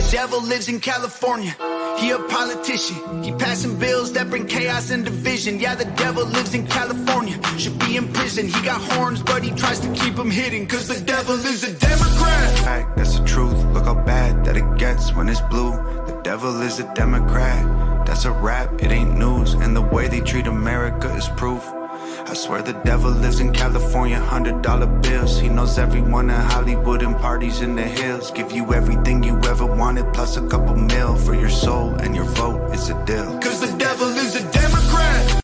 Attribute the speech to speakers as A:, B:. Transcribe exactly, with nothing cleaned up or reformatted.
A: the devil lives in California. He a politician, he passing bills that bring chaos and division. Yeah, the devil lives in California, should be in prison. He got horns, but he tries to keep them hidden, cause the devil is a Democrat.
B: Fact, that's the truth, look how bad that it gets when it's blue. The devil is a Democrat, that's a rap, it ain't news. And the way they treat America is proof. I swear the devil lives in California, hundred dollar bills. He knows everyone in Hollywood and parties in the hills. Give you everything you ever wanted, plus a couple mil for your soul and your vote, it's a deal.
A: Cause the devil is a